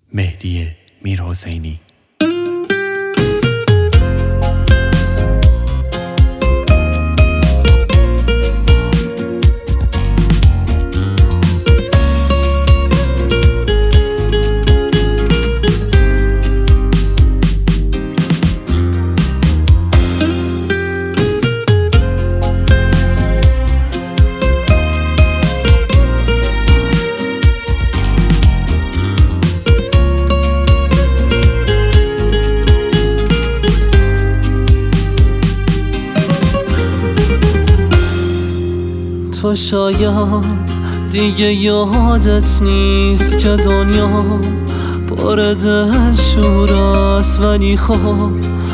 مهدی میرحسینی. تو شاید دیگه یادت نیست که دنیا پر دلشور است، ولی خب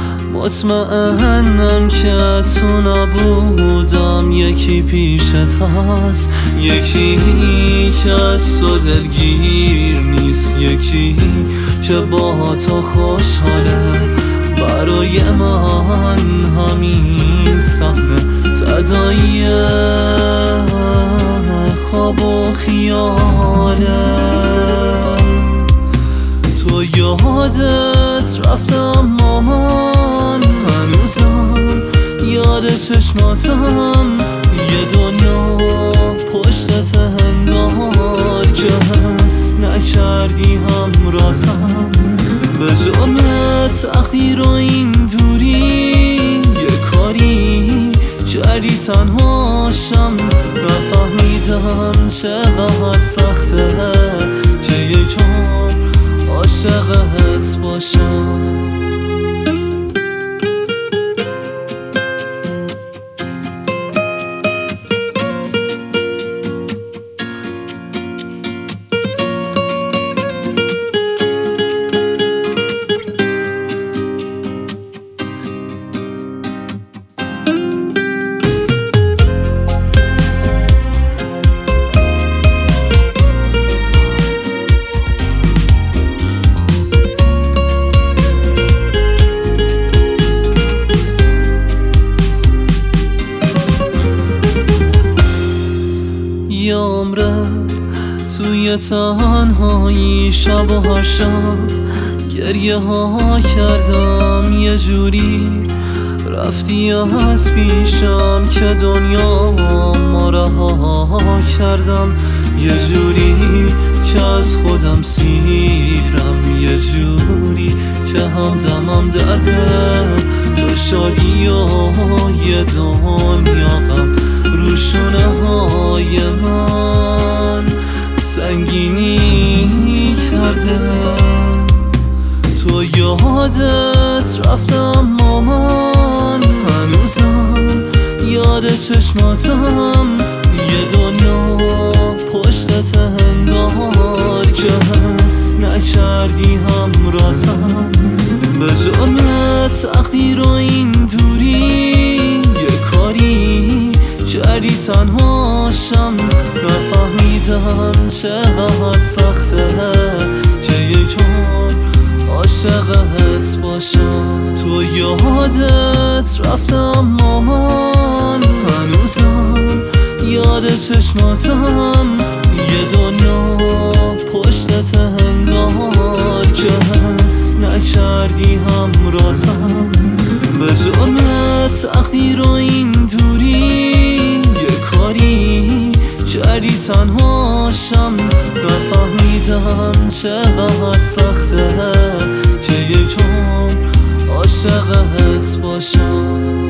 مطمئنم که تو نبودم یکی پیشت هست، یکی که از تو دلگیر نیست، یکی که با تو خوشحاله. برای من همین صحنه تداعی خواب و خیاله. تو یادت رفته اما من هنوزم یاد چشماتم، یه دنیا پشتت انگار که حس نکردی همرازم. به جرم تقدیر و این دوری یه کاری کردی تنهاشم، نفهمیدم چقدر سخته که یکم عاشقت باشم. یه عمره توی تنهایی شب و هر شب گریه ها کردم، یه جوری رفتی از پیشم که دنیا ما رها کردم، یه جوری که از خودم سیرم، یه جوری که همدمم درده. تو شادی و یه دنیا غم روشونه های من سنگینی کرده. تو یادت رفته اما من هنوزم یاد چشماتم، یه دنیا پشتت انگار که حس نکردی همرازم. به جرم تقدیر و این دوری یه کاری کردی تنهاشم، نفهمیدم چقدر سخته که یکم عاشقت باشم. تو یادت رفته اما من هنوزم یاد چشماتم، یه دنیا پشتت انگار که حس نکردی همرازم. به جرم تقدیر و این دوری یه کاری کردی تنهاشم، نفهمیدم چقدر سخته که یکم عاشقت باشم.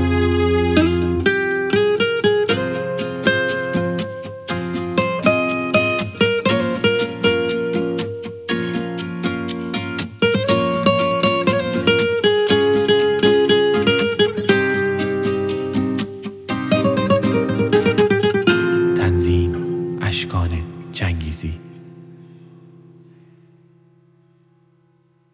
تنظیم اشکان جنگیزی.